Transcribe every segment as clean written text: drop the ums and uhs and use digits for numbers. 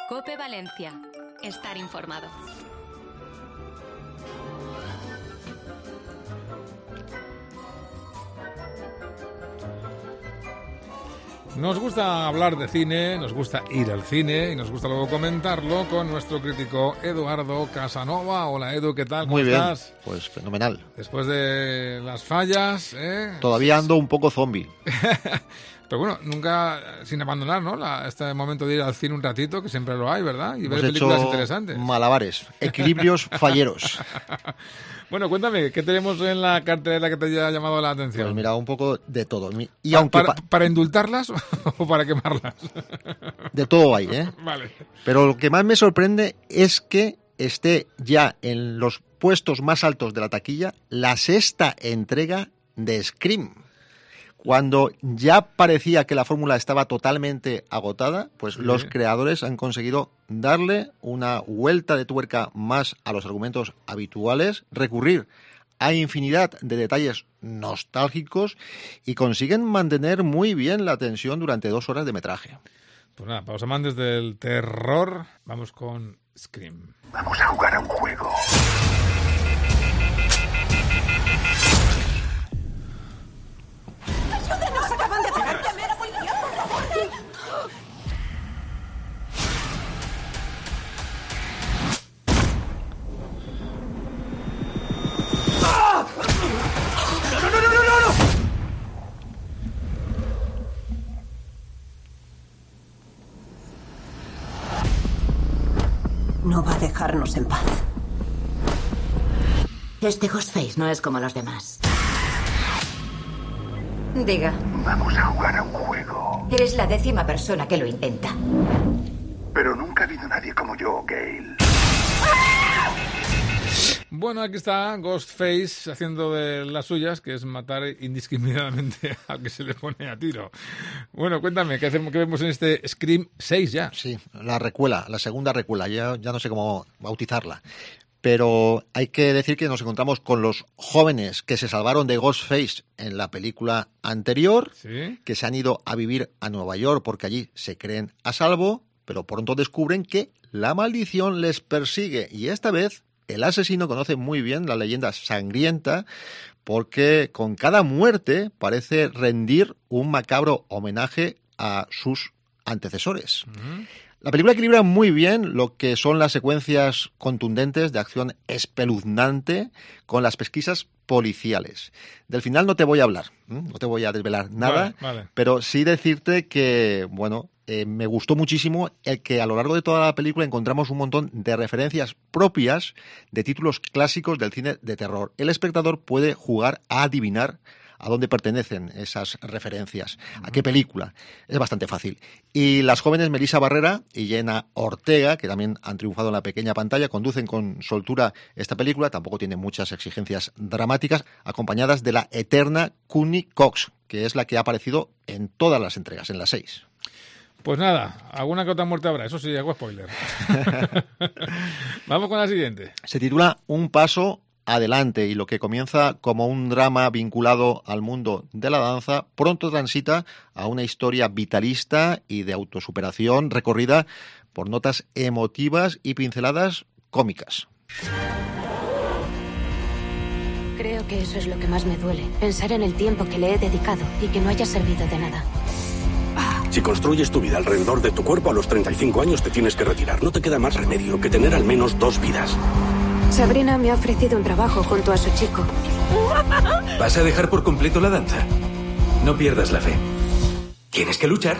COPE Valencia. Estar informado. Nos gusta hablar de cine, nos gusta ir al cine y nos gusta luego comentarlo con nuestro crítico Eduardo Casanova. Hola Edu, ¿qué tal? ¿Cómo estás? Muy bien, pues fenomenal. Después de las fallas, Todavía ando un poco zombie. Pero bueno, nunca sin abandonar, ¿no? Este momento de ir al cine un ratito, que siempre lo hay, ¿verdad? Y ver películas interesantes. Malabares, equilibrios falleros. Bueno, cuéntame, ¿qué tenemos en la cartelera que te haya llamado la atención? Pues mira, un poco de todo. Y ¿Para indultarlas o para quemarlas? De todo hay, ¿eh? Vale. Pero lo que más me sorprende es que esté ya en los puestos más altos de la taquilla la sexta entrega de Scream. Cuando ya parecía que la fórmula estaba totalmente agotada, pues los creadores han conseguido darle una vuelta de tuerca más a los argumentos habituales, recurrir a infinidad de detalles nostálgicos y consiguen mantener muy bien la tensión durante 2 horas de metraje. Pues nada, para los amantes del terror, vamos con Scream. Vamos a jugar a un juego. ¡Ayúdenos! ¡Acaban de llegar! ¡Llame a la policía, por favor! ¡Ah! ¡No! No va a dejarnos en paz. Este Ghostface no es como los demás. Diga. Vamos a jugar a un juego. Eres la 10ª persona que lo intenta. Pero nunca ha habido nadie como yo, Gale. Bueno, aquí está Ghostface haciendo de las suyas, que es matar indiscriminadamente al que se le pone a tiro. Bueno, cuéntame, ¿qué vemos en este Scream 6 ya? Sí, la recuela, la segunda recuela, ya no sé cómo bautizarla. Pero hay que decir que nos encontramos con los jóvenes que se salvaron de Ghostface en la película anterior, ¿sí? Que se han ido a vivir a Nueva York porque allí se creen a salvo, pero pronto descubren que la maldición les persigue. Y esta vez el asesino conoce muy bien la leyenda sangrienta porque con cada muerte parece rendir un macabro homenaje a sus antecesores. Uh-huh. La película equilibra muy bien lo que son las secuencias contundentes de acción espeluznante con las pesquisas policiales. Del final no te voy a hablar, no te voy a desvelar nada, vale. Pero sí decirte que, me gustó muchísimo el que a lo largo de toda la película encontramos un montón de referencias propias de títulos clásicos del cine de terror. El espectador puede jugar a adivinar a dónde pertenecen esas referencias, a qué película. Es bastante fácil. Y las jóvenes Melissa Barrera y Jenna Ortega, que también han triunfado en la pequeña pantalla, conducen con soltura esta película, tampoco tiene muchas exigencias dramáticas, acompañadas de la eterna Courteney Cox, que es la que ha aparecido en todas las entregas, en las 6. Pues nada, alguna que otra muerte habrá, eso sí, hago spoiler. Vamos con la siguiente. Se titula Un paso adelante y lo que comienza como un drama vinculado al mundo de la danza pronto transita a una historia vitalista y de autosuperación recorrida por notas emotivas y pinceladas cómicas. Creo que eso es lo que más me duele, pensar en el tiempo que le he dedicado y que no haya servido de nada. Si construyes tu vida alrededor de tu cuerpo, a los 35 años te tienes que retirar. No te queda más remedio que tener al menos 2 vidas. Sabrina me ha ofrecido un trabajo junto a su chico. ¿Vas a dejar por completo la danza? No pierdas la fe. Tienes que luchar.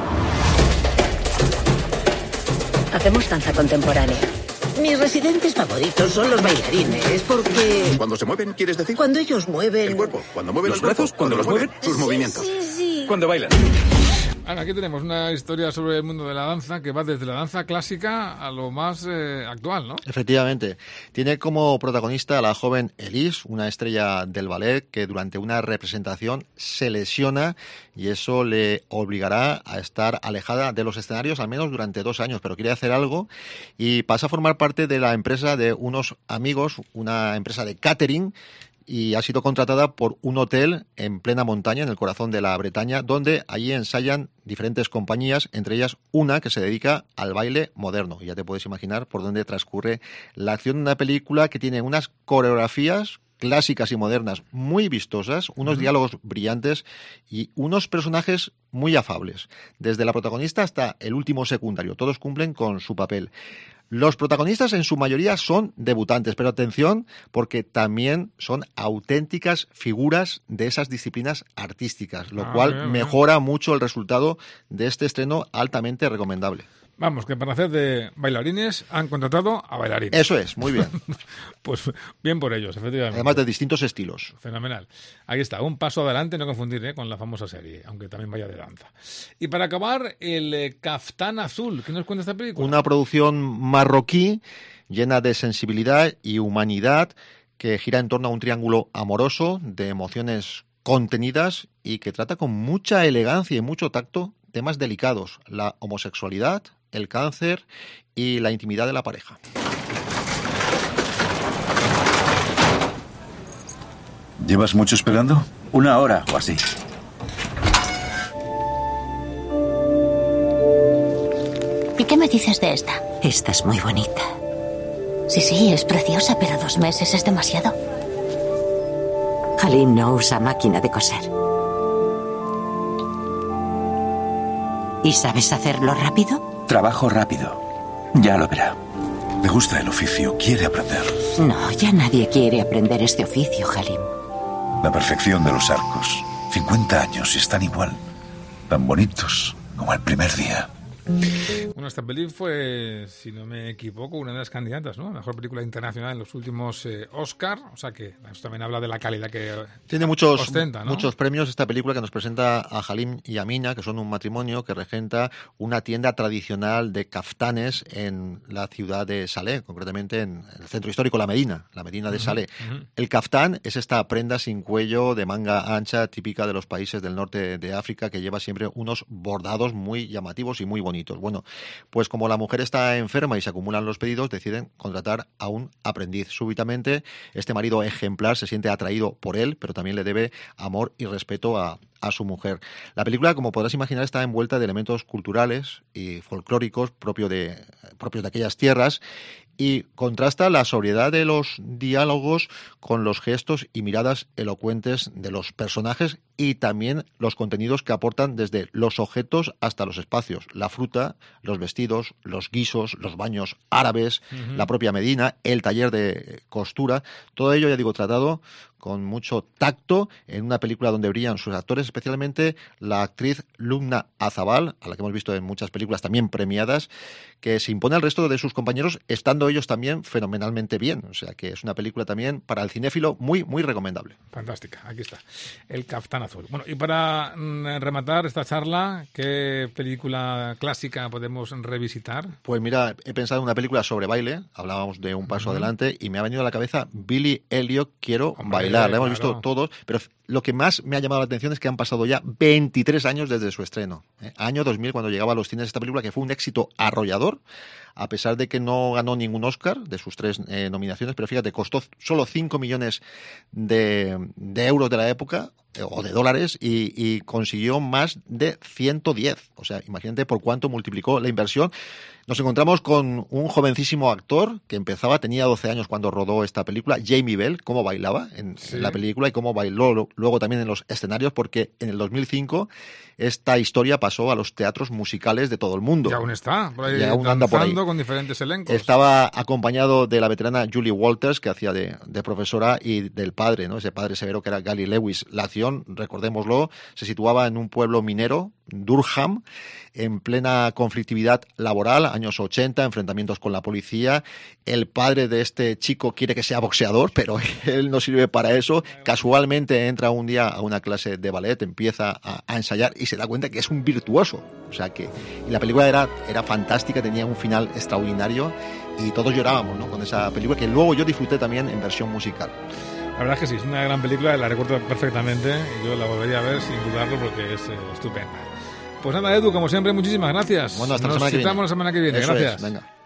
Hacemos danza contemporánea. Mis residentes favoritos son los bailarines, porque... Cuando se mueven, ¿quieres decir? Cuando ellos mueven... El cuerpo. Cuando mueven ¿Los brazos? cuando los mueven, sus movimientos. Sí. Cuando bailan. Ahora, aquí tenemos una historia sobre el mundo de la danza que va desde la danza clásica a lo más actual, ¿no? Efectivamente. Tiene como protagonista a la joven Elise, una estrella del ballet que durante una representación se lesiona y eso le obligará a estar alejada de los escenarios al menos durante 2 años, pero quiere hacer algo y pasa a formar parte de la empresa de unos amigos, una empresa de catering y ha sido contratada por un hotel en plena montaña, en el corazón de la Bretaña, donde allí ensayan diferentes compañías, entre ellas una que se dedica al baile moderno. Y ya te puedes imaginar por dónde transcurre la acción de una película que tiene unas coreografías clásicas y modernas muy vistosas, unos diálogos brillantes y unos personajes muy afables. Desde la protagonista hasta el último secundario, todos cumplen con su papel. Los protagonistas en su mayoría son debutantes, pero atención, porque también son auténticas figuras de esas disciplinas artísticas, lo cual mejora mucho el resultado de este estreno altamente recomendable. Vamos, que para hacer de bailarines han contratado a bailarines. Eso es, muy bien. Pues bien por ellos, efectivamente. Además de distintos estilos. Fenomenal. Ahí está, un paso adelante, no confundir con la famosa serie, aunque también vaya de danza. Y para acabar, el Caftán Azul. ¿Qué nos cuenta esta película? Una producción marroquí llena de sensibilidad y humanidad que gira en torno a un triángulo amoroso de emociones contenidas y que trata con mucha elegancia y mucho tacto temas delicados, la homosexualidad, el cáncer y la intimidad de la pareja. ¿Llevas mucho esperando? 1 hora o así. ¿Y qué me dices de esta? Esta es muy bonita. Sí, es preciosa, pero 2 meses es demasiado. Halim no usa máquina de coser. ¿Y sabes hacerlo rápido? Trabajo rápido. Ya lo verá. Le gusta el oficio, quiere aprender. No, ya nadie quiere aprender este oficio, Halim. La perfección de los arcos. 50 años y están igual. Tan bonitos como el primer día. Bueno, esta peli fue, si no me equivoco, una de las candidatas, ¿no? Mejor película internacional en los últimos Oscar. O sea que eso también habla de la calidad que tiene muchos, ostenta, ¿no? Muchos premios esta película que nos presenta a Halim y Amina, que son un matrimonio que regenta una tienda tradicional de caftanes en la ciudad de Salé, concretamente en el centro histórico, la Medina de Salé. El caftán es esta prenda sin cuello de manga ancha típica de los países del norte de África que lleva siempre unos bordados muy llamativos y muy bonitos. Bueno, pues como la mujer está enferma y se acumulan los pedidos, deciden contratar a un aprendiz. Súbitamente, este marido ejemplar se siente atraído por él, pero también le debe amor y respeto a su mujer. La película, como podrás imaginar, está envuelta de elementos culturales y folclóricos propios de aquellas tierras y contrasta la sobriedad de los diálogos con los gestos y miradas elocuentes de los personajes y también los contenidos que aportan desde los objetos hasta los espacios, la fruta, los vestidos, los guisos, los baños árabes, la propia Medina, el taller de costura, todo ello, ya digo, tratado con mucho tacto en una película donde brillan sus actores, especialmente la actriz Lubna Azabal, a la que hemos visto en muchas películas también premiadas, que se impone al resto de sus compañeros, estando ellos también fenomenalmente bien. O sea que es una película también para el cinéfilo muy, muy recomendable. Fantástica, aquí está, El Caftán Azul. Bueno, y para rematar esta charla, ¿qué película clásica podemos revisitar? Pues mira, he pensado en una película sobre baile, hablábamos de Un paso adelante, y me ha venido a la cabeza Billy Elliot, Quiero bailar. La hemos visto todos, pero lo que más me ha llamado la atención es que han pasado ya 23 años desde su estreno. Año 2000, cuando llegaba a los cines esta película, que fue un éxito arrollador, a pesar de que no ganó ningún Oscar de sus 3 nominaciones, pero fíjate, costó solo 5 millones de euros de la época, o de dólares, y consiguió más de 110. O sea, imagínate por cuánto multiplicó la inversión. Nos encontramos con un jovencísimo actor que tenía 12 años cuando rodó esta película, Jamie Bell, cómo bailaba en la película y cómo bailó luego también en los escenarios, porque en el 2005 esta historia pasó a los teatros musicales de todo el mundo. Y aún está, por ahí, danzando con diferentes elencos. Estaba acompañado de la veterana Julie Walters, que hacía de profesora, y del padre, ¿no? Ese padre severo que era Gary Lewis. La acción, recordémoslo, se situaba en un pueblo minero, Durham, en plena conflictividad laboral, años 80, enfrentamientos con la policía. El padre de este chico quiere que sea boxeador, pero él no sirve para eso. Casualmente entra un día a una clase de ballet, empieza a ensayar y se da cuenta que es un virtuoso. O sea que y la película era fantástica, tenía un final extraordinario y todos llorábamos, ¿no?, con esa película, que luego yo disfruté también en versión musical. La verdad es que sí, es una gran película, la recuerdo perfectamente y yo la volvería a ver sin dudarlo porque es estupenda. Pues nada, Edu, como siempre, muchísimas gracias. Bueno, hasta Nos la semana que viene. citamos la semana que viene. Eso Gracias. es, venga.